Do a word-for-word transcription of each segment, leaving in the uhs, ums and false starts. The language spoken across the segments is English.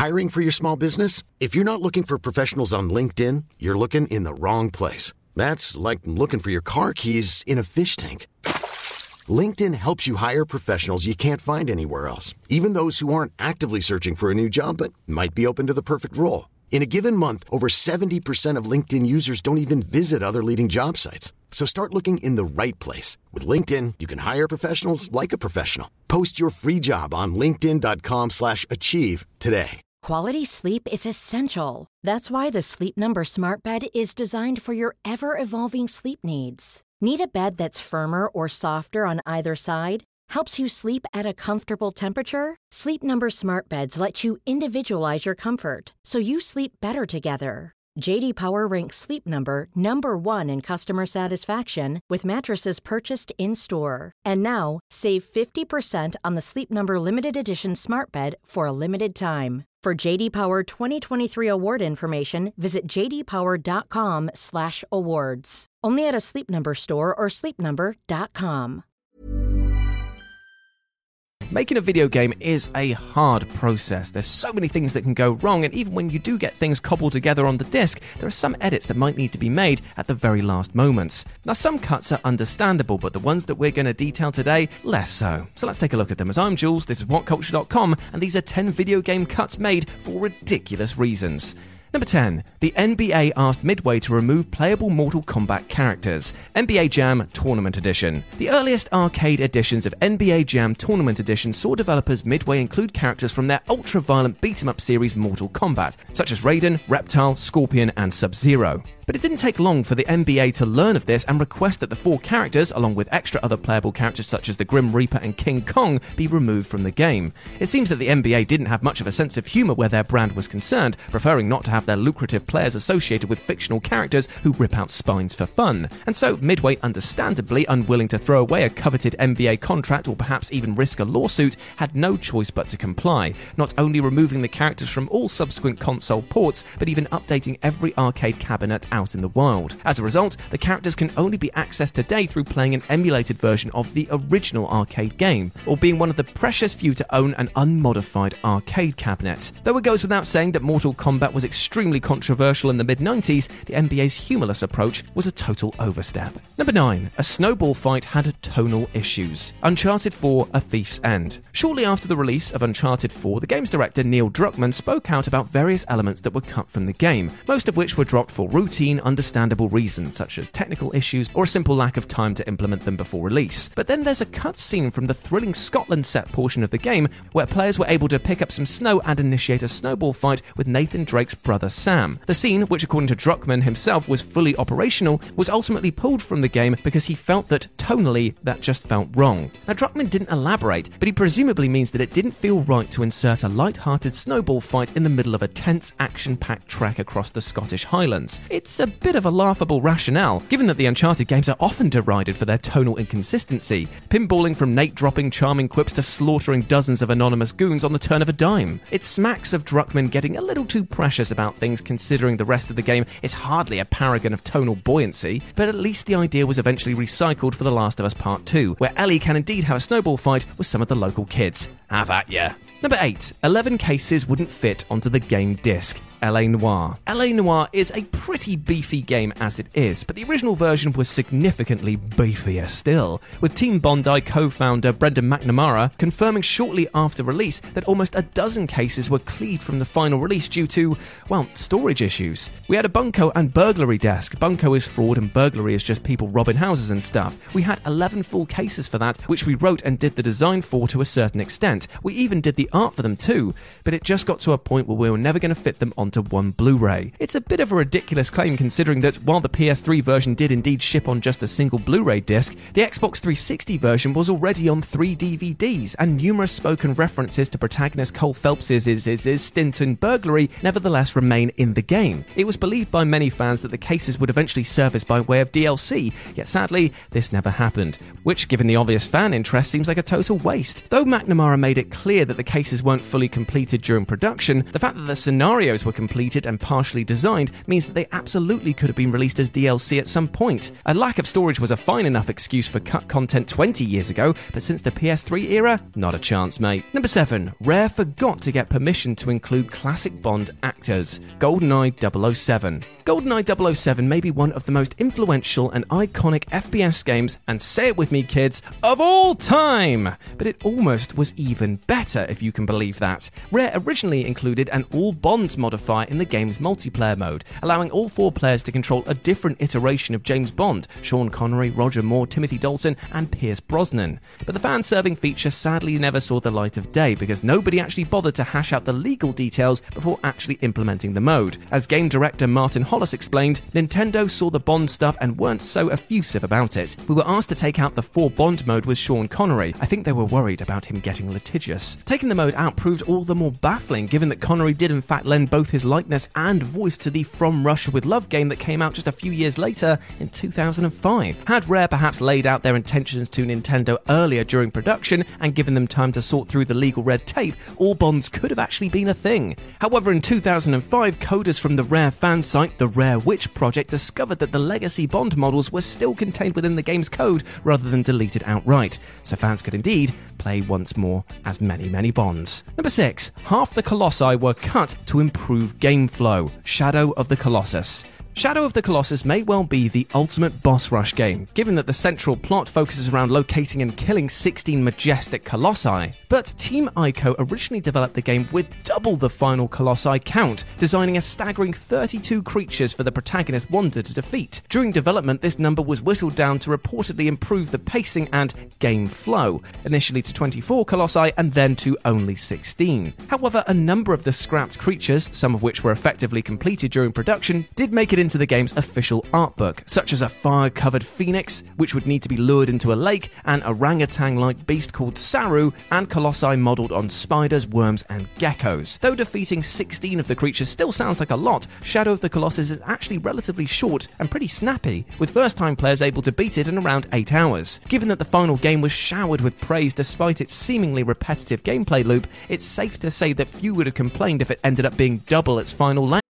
Hiring for your small business? If you're not looking for professionals on LinkedIn, you're looking in the wrong place. That's like looking for your car keys in a fish tank. LinkedIn helps you hire professionals you can't find anywhere else, even those who aren't actively searching for a new job but might be open to the perfect role. In a given month, over seventy percent of LinkedIn users don't even visit other leading job sites. So start looking in the right place. With LinkedIn, you can hire professionals like a professional. Post your free job on linkedin.com slash achieve today. Quality sleep is essential. That's why the Sleep Number Smart Bed is designed for your ever-evolving sleep needs. Need a bed that's firmer or softer on either side? Helps you sleep at a comfortable temperature? Sleep Number Smart Beds let you individualize your comfort, so you sleep better together. J D Power ranks Sleep Number number one in customer satisfaction with mattresses purchased in-store. And now, save fifty percent on the Sleep Number Limited Edition Smart Bed for a limited time. For J D Power twenty twenty-three award information, visit j d power dot com slash awards. Only at a Sleep Number store or sleep number dot com. Making a video game is a hard process. There's so many things that can go wrong, and even when you do get things cobbled together on the disc, there are some edits that might need to be made at the very last moments. Now, some cuts are understandable, but the ones that we're going to detail today, less so. So let's take a look at them. As I'm Jules, this is what culture dot com, and these are ten video game cuts made for ridiculous reasons. Number ten. The N B A asked Midway to remove playable Mortal Kombat characters. N B A Jam Tournament Edition. The earliest arcade editions of N B A Jam Tournament Edition saw developers Midway include characters from their ultra-violent beat-em-up series Mortal Kombat, such as Raiden, Reptile, Scorpion, and Sub-Zero. But it didn't take long for the N B A to learn of this and request that the four characters, along with extra other playable characters such as the Grim Reaper and King Kong, be removed from the game. It seems that the N B A didn't have much of a sense of humour where their brand was concerned, preferring not to have their lucrative players associated with fictional characters who rip out spines for fun. And so Midway, understandably unwilling to throw away a coveted N B A contract or perhaps even risk a lawsuit, had no choice but to comply, not only removing the characters from all subsequent console ports, but even updating every arcade cabinet out in the wild. As a result, the characters can only be accessed today through playing an emulated version of the original arcade game, or being one of the precious few to own an unmodified arcade cabinet. Though it goes without saying that Mortal Kombat was extremely controversial in the mid nineties, the N B A's humorless approach was a total overstep. Number nine. A snowball fight had tonal issues. Uncharted four: A Thief's End. Shortly after the release of Uncharted four, the game's director Neil Druckmann spoke out about various elements that were cut from the game, most of which were dropped for routine, understandable reasons such as technical issues or a simple lack of time to implement them before release. But then there's a cut scene from the thrilling Scotland set portion of the game where players were able to pick up some snow and initiate a snowball fight with Nathan Drake's brother Sam. The scene, which according to Druckmann himself was fully operational, was ultimately pulled from the game because he felt that tonally that just felt wrong. Now, Druckmann didn't elaborate, but he presumably means that it didn't feel right to insert a light-hearted snowball fight in the middle of a tense, action-packed trek across the Scottish Highlands. It's a bit of a laughable rationale, given that the Uncharted games are often derided for their tonal inconsistency, pinballing from Nate dropping charming quips to slaughtering dozens of anonymous goons on the turn of a dime. It smacks of Druckmann getting a little too precious about things, considering the rest of the game is hardly a paragon of tonal buoyancy, but at least the idea was eventually recycled for The Last of Us Part two, where Ellie can indeed have a snowball fight with some of the local kids. Have at ya. Number eight. eleven cases wouldn't fit onto the game disc. L A. Noire. L A. Noire is a pretty beefy game as it is, but the original version was significantly beefier still, with Team Bondi co-founder Brendan McNamara confirming shortly after release that almost a dozen cases were cleaved from the final release due to, well, storage issues. We had a bunco and burglary desk. Bunco is fraud and burglary is just people robbing houses and stuff. We had eleven full cases for that, which we wrote and did the design for to a certain extent. We even did the art for them too, but it just got to a point where we were never going to fit them onto one Blu-ray. It's a bit of a ridiculous claim considering that while the P S three version did indeed ship on just a single Blu-ray disc, the Xbox three sixty version was already on three D V Ds, and numerous spoken references to protagonist Cole Phelps's is, is, is stint in burglary nevertheless remain in the game. It was believed by many fans that the cases would eventually surface by way of D L C, yet sadly, this never happened, which given the obvious fan interest seems like a total waste. Though McNamara made made it clear that the cases weren't fully completed during production, the fact that the scenarios were completed and partially designed means that they absolutely could have been released as D L C at some point. A lack of storage was a fine enough excuse for cut content twenty years ago, but since the P S three era, not a chance, mate. Number seven. Rare forgot to get permission to include classic Bond actors. GoldenEye double oh seven. GoldenEye double oh seven may be one of the most influential and iconic F P S games, and say it with me kids, of all time! But it almost was even better, if you can believe that. Rare originally included an all Bonds modifier in the game's multiplayer mode, allowing all four players to control a different iteration of James Bond: Sean Connery, Roger Moore, Timothy Dalton, and Pierce Brosnan. But the fan-serving feature sadly never saw the light of day because nobody actually bothered to hash out the legal details before actually implementing the mode. As game director Martin Hollis explained, Nintendo saw the Bond stuff and weren't so effusive about it. We were asked to take out the four Bond mode with Sean Connery. I think they were worried about him getting litigious. Taking the mode out proved all the more baffling given that Connery did in fact lend both his likeness and voice to the From Russia with Love game that came out just a few years later in two thousand five. Had Rare perhaps laid out their intentions to Nintendo earlier during production and given them time to sort through the legal red tape, all Bonds could have actually been a thing. However, in two thousand five, coders from the Rare fan site, the Rare Witch Project, discovered that the legacy Bond models were still contained within the game's code rather than deleted outright, so fans could indeed play once more as many, many Bonds. Number six. Half the Colossi were cut to improve game flow. Shadow of the Colossus. Shadow of the Colossus may well be the ultimate boss rush game, given that the central plot focuses around locating and killing sixteen majestic colossi. But Team Ico originally developed the game with double the final colossi count, designing a staggering thirty-two creatures for the protagonist Wanda to defeat. During development, this number was whittled down to reportedly improve the pacing and game flow, initially to twenty-four colossi and then to only sixteen. However, a number of the scrapped creatures, some of which were effectively completed during production, did make it into the game's official art book, such as a fire-covered phoenix, which would need to be lured into a lake, an orangutan-like beast called Saru, and colossi modelled on spiders, worms, and geckos. Though defeating sixteen of the creatures still sounds like a lot, Shadow of the Colossus is actually relatively short and pretty snappy, with first-time players able to beat it in around eight hours. Given that the final game was showered with praise despite its seemingly repetitive gameplay loop, it's safe to say that few would have complained if it ended up being double its final length.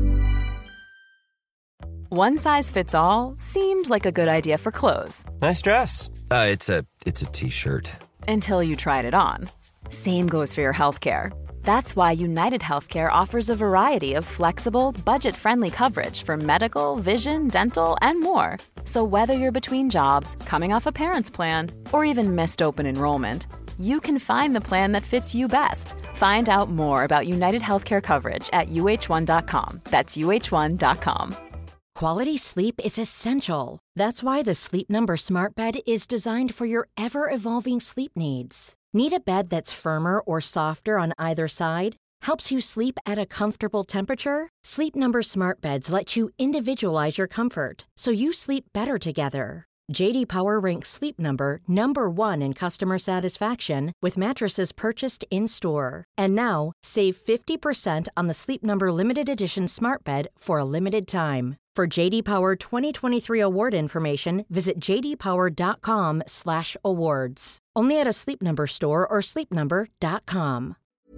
One size fits all seemed like a good idea for clothes. Nice dress. Uh, it's a it's a t-shirt. Until you tried it on. Same goes for your healthcare. That's why United Healthcare offers a variety of flexible, budget-friendly coverage for medical, vision, dental, and more. So whether you're between jobs, coming off a parent's plan, or even missed open enrollment, you can find the plan that fits you best. Find out more about United Healthcare coverage at U H one dot com. That's U H one dot com. Quality sleep is essential. That's why the Sleep Number Smart Bed is designed for your ever-evolving sleep needs. Need a bed that's firmer or softer on either side? Helps you sleep at a comfortable temperature? Sleep Number Smart Beds let you individualize your comfort, so you sleep better together. J D Power ranks Sleep Number number one in customer satisfaction with mattresses purchased in-store. And now, save fifty percent on the Sleep Number Limited Edition Smart Bed for a limited time. For J D Power twenty twenty-three award information, visit j d power dot com slash awards. Only at a Sleep Number store or sleep number dot com.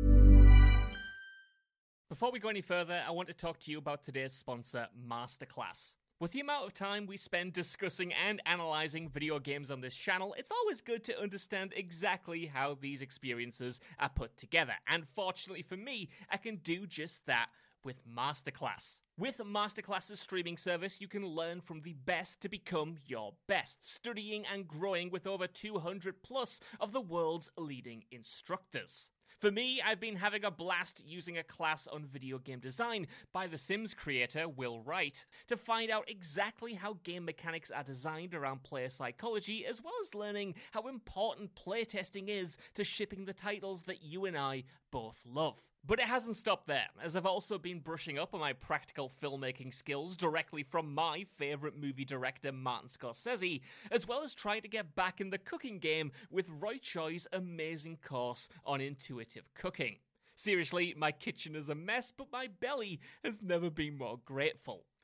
Before we go any further, I want to talk to you about today's sponsor, Masterclass. With the amount of time we spend discussing and analysing video games on this channel, it's always good to understand exactly how these experiences are put together. And fortunately for me, I can do just that with Masterclass. With Masterclass's streaming service, you can learn from the best to become your best, studying and growing with over two hundred plus of the world's leading instructors. For me, I've been having a blast using a class on video game design by The Sims creator Will Wright to find out exactly how game mechanics are designed around player psychology, as well as learning how important playtesting is to shipping the titles that you and I both love. But it hasn't stopped there, as I've also been brushing up on my practical filmmaking skills directly from my favourite movie director Martin Scorsese, as well as trying to get back in the cooking game with Roy Choi's amazing course on intuitive cooking. Seriously, my kitchen is a mess, but my belly has never been more grateful.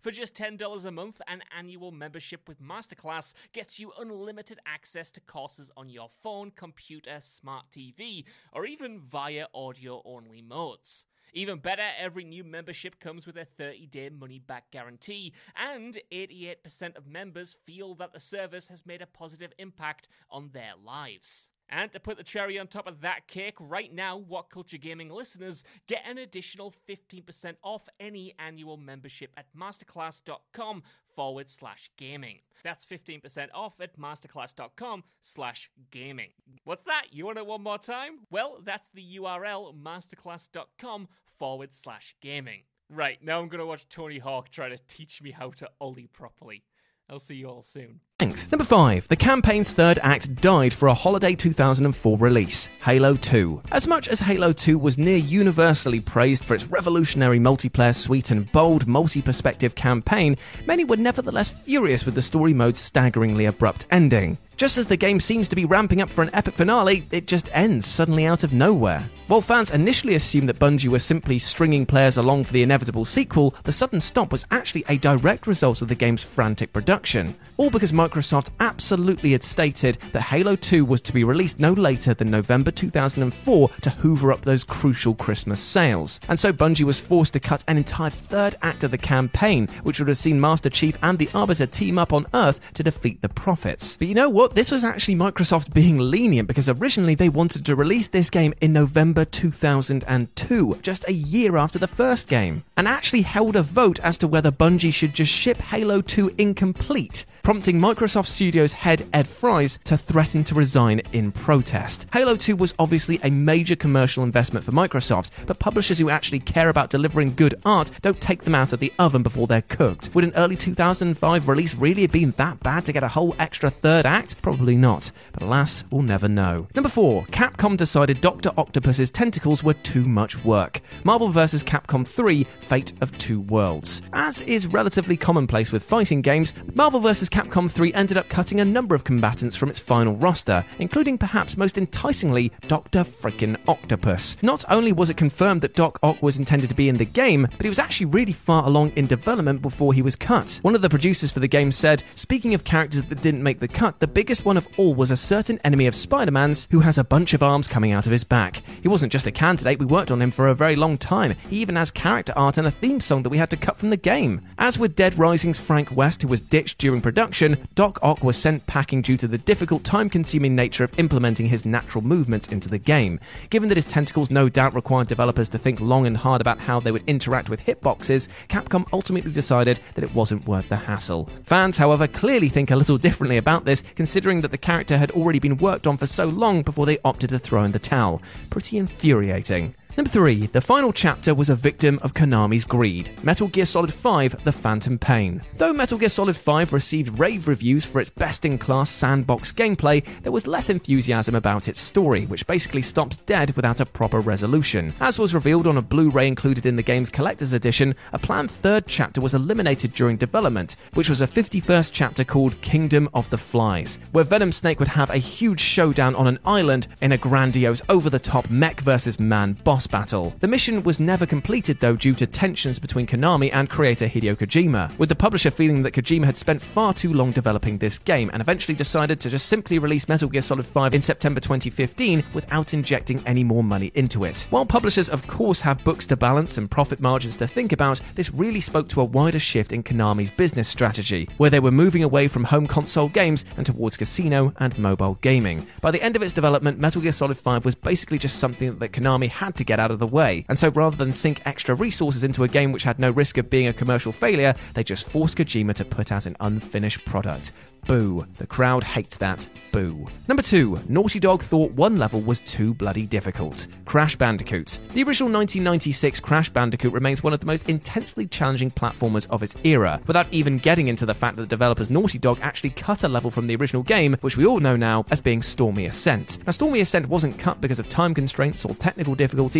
For just ten dollars a month, an annual membership with Masterclass gets you unlimited access to courses on your phone, computer, smart T V, or even via audio-only modes. Even better, every new membership comes with a thirty-day money-back guarantee, and eighty-eight percent of members feel that the service has made a positive impact on their lives. And to put the cherry on top of that cake, right now, What Culture Gaming listeners get an additional fifteen percent off any annual membership at masterclass.com forward slash gaming. That's fifteen percent off at masterclass.com slash gaming. What's that? You want it one more time? Well, that's the U R L, masterclass.com forward slash gaming. Right, now I'm going to watch Tony Hawk try to teach me how to ollie properly. I'll see you all soon. Number five. The campaign's third act died for a holiday two thousand four release, Halo two. As much as Halo two was near universally praised for its revolutionary multiplayer suite and bold multi-perspective campaign, many were nevertheless furious with the story mode's staggeringly abrupt ending. Just as the game seems to be ramping up for an epic finale, it just ends suddenly out of nowhere. While fans initially assumed that Bungie was simply stringing players along for the inevitable sequel, the sudden stop was actually a direct result of the game's frantic production. All because Microsoft absolutely had stated that Halo two was to be released no later than November two thousand four to hoover up those crucial Christmas sales. And so Bungie was forced to cut an entire third act of the campaign, which would have seen Master Chief and the Arbiter team up on Earth to defeat the Prophets. But you know what? This was actually Microsoft being lenient, because originally they wanted to release this game in November two thousand two, just a year after the first game, and actually held a vote as to whether Bungie should just ship Halo two incomplete, prompting Microsoft Studios head Ed Fries to threaten to resign in protest. Halo two was obviously a major commercial investment for Microsoft, but publishers who actually care about delivering good art don't take them out of the oven before they're cooked. Would an early two thousand five release really have been that bad to get a whole extra third act? Probably not, but alas, we'll never know. Number four. Capcom decided Doctor Octopus's tentacles were too much work. Marvel versus. Capcom three, Fate of Two Worlds. As is relatively commonplace with fighting games, Marvel versus. Capcom three ended up cutting a number of combatants from its final roster, including perhaps most enticingly Doctor Frickin' Octopus. Not only was it confirmed that Doc Ock was intended to be in the game, but he was actually really far along in development before he was cut. One of the producers for the game said, "Speaking of characters that didn't make the cut, the biggest one of all was a certain enemy of Spider-Man's who has a bunch of arms coming out of his back. He wasn't just a candidate, we worked on him for a very long time. He even has character art and a theme song that we had to cut from the game." As with Dead Rising's Frank West, who was ditched during production, Doc Ock was sent packing due to the difficult, time-consuming nature of implementing his natural movements into the game. Given that his tentacles no doubt required developers to think long and hard about how they would interact with hitboxes, Capcom ultimately decided that it wasn't worth the hassle. Fans, however, clearly think a little differently about this, considering that the character had already been worked on for so long before they opted to throw in the towel. Pretty infuriating. Number three. The final chapter was a victim of Konami's greed. Metal Gear Solid five, The Phantom Pain. Though Metal Gear Solid five received rave reviews for its best-in-class sandbox gameplay, there was less enthusiasm about its story, which basically stopped dead without a proper resolution. As was revealed on a Blu-ray included in the game's collector's edition, a planned third chapter was eliminated during development, which was a fifty-first chapter called Kingdom of the Flies, where Venom Snake would have a huge showdown on an island in a grandiose, over-the-top mech versus man boss battle. The mission was never completed though, due to tensions between Konami and creator Hideo Kojima, with the publisher feeling that Kojima had spent far too long developing this game and eventually decided to just simply release Metal Gear Solid five in September twenty fifteen without injecting any more money into it. While publishers of course have books to balance and profit margins to think about, this really spoke to a wider shift in Konami's business strategy, where they were moving away from home console games and towards casino and mobile gaming. By the end of its development, Metal Gear Solid five was basically just something that Konami had to get out of the way, and so rather than sink extra resources into a game which had no risk of being a commercial failure, they just forced Kojima to put out an unfinished product. Boo. The crowd hates that. Boo. Number two. Naughty Dog thought one level was too bloody difficult. Crash Bandicoot. The original nineteen ninety-six Crash Bandicoot remains one of the most intensely challenging platformers of its era, without even getting into the fact that the developers Naughty Dog actually cut a level from the original game, which we all know now as being Stormy Ascent. Now, Stormy Ascent wasn't cut because of time constraints or technical difficulties,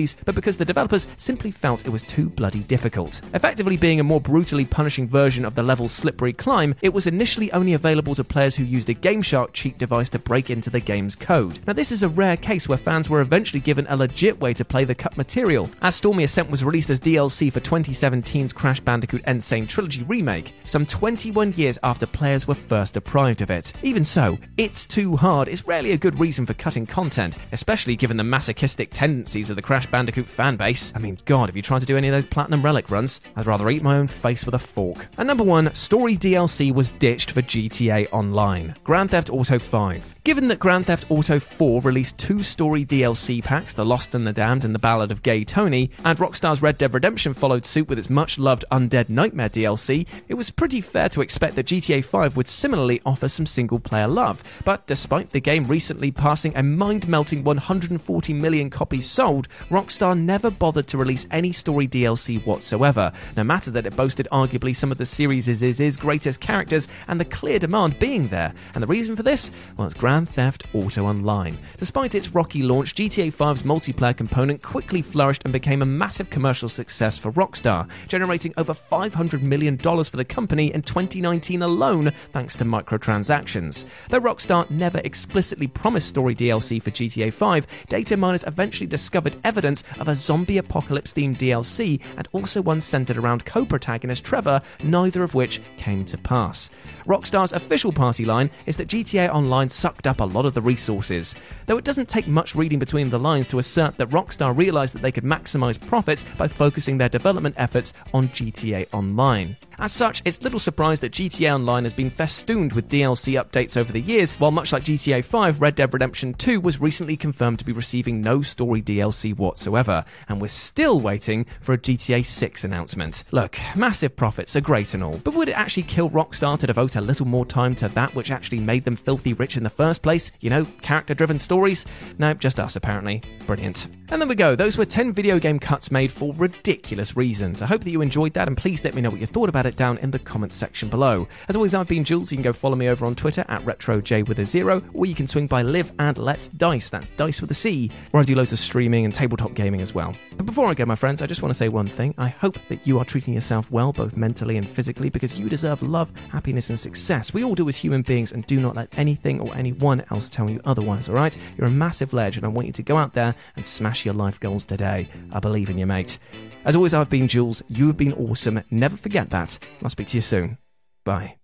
release, but because the developers simply felt it was too bloody difficult. Effectively being a more brutally punishing version of the level's slippery climb, it was initially only available to players who used a GameShark cheat device to break into the game's code. Now this is a rare case where fans were eventually given a legit way to play the cut material, as Stormy Ascent was released as D L C for twenty seventeen's Crash Bandicoot N. Sane Trilogy remake, some twenty-one years after players were first deprived of it. Even so, It's Too Hard is rarely a good reason for cutting content, especially given the masochistic tendencies of the Crash Bandicoot fanbase. I mean, god, have you tried to do any of those Platinum Relic runs? I'd rather eat my own face with a fork. And number one, story D L C was ditched for G T A Online. Grand Theft Auto five. Given that Grand Theft Auto four released two story D L C packs, The Lost and the Damned and The Ballad of Gay Tony, and Rockstar's Red Dead Redemption followed suit with its much-loved Undead Nightmare D L C, it was pretty fair to expect that G T A five would similarly offer some single-player love. But despite the game recently passing a mind-melting one hundred forty million copies sold, Rockstar never bothered to release any story D L C whatsoever, no matter that it boasted arguably some of the series' greatest characters and the clear demand being there. And the reason for this? Well, it's Grand Theft Auto Online. Despite its rocky launch, G T A five's multiplayer component quickly flourished and became a massive commercial success for Rockstar, generating over five hundred million dollars for the company in twenty nineteen alone thanks to microtransactions. Though Rockstar never explicitly promised story D L C for G T A five, data miners eventually discovered evidence of a zombie apocalypse-themed D L C and also one centered around co-protagonist Trevor, neither of which came to pass. Rockstar's official party line is that G T A Online sucked up a lot of the resources, though it doesn't take much reading between the lines to assert that Rockstar realised that they could maximise profits by focusing their development efforts on G T A Online. As such, it's little surprise that G T A Online has been festooned with D L C updates over the years, while much like G T A five, Red Dead Redemption two was recently confirmed to be receiving no story D L C whatsoever, and we're still waiting for a G T A six announcement. Look, massive profits are great and all, but would it actually kill Rockstar to devote a little more time to that which actually made them filthy rich in the first place? You know, character-driven stories? No, just us apparently. Brilliant. And there we go, those were ten video game cuts made for ridiculous reasons. I hope that you enjoyed that, and please let me know what you thought about it down in the comments section below. As always, I've been Jules. You can go follow me over on Twitter at RetroJ with a zero, or you can swing by Live and Let's Dice, that's Dice with a C, where I do loads of streaming and tabletop gaming as well. But before I go, my friends, I just want to say one thing. I hope that you are treating yourself well, both mentally and physically, because you deserve love, happiness and success. We all do as human beings, and do not let anything or anyone else tell you otherwise, alright? You're a massive ledge, and I want you to go out there and smash your life goals today. I believe in you, mate. As always, I've been Jules. You have been awesome. Never forget that. I'll speak to you soon. Bye.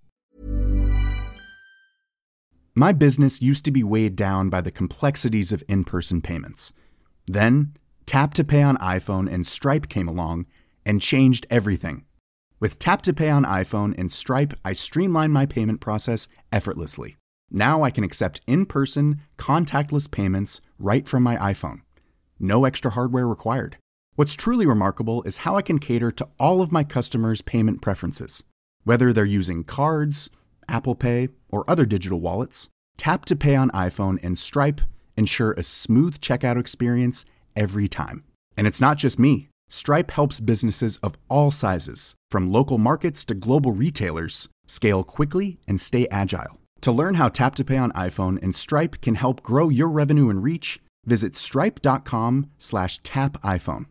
My business used to be weighed down by the complexities of in-person payments. Then, Tap to Pay on iPhone and Stripe came along and changed everything. With Tap to Pay on iPhone and Stripe, I streamlined my payment process effortlessly. Now I can accept in-person, contactless payments right from my iPhone. No extra hardware required. What's truly remarkable is how I can cater to all of my customers' payment preferences. Whether they're using cards, Apple Pay, or other digital wallets, Tap to Pay on iPhone and Stripe ensure a smooth checkout experience every time. And it's not just me. Stripe helps businesses of all sizes, from local markets to global retailers, scale quickly and stay agile. To learn how Tap to Pay on iPhone and Stripe can help grow your revenue and reach, visit stripe.com slash tap iPhone.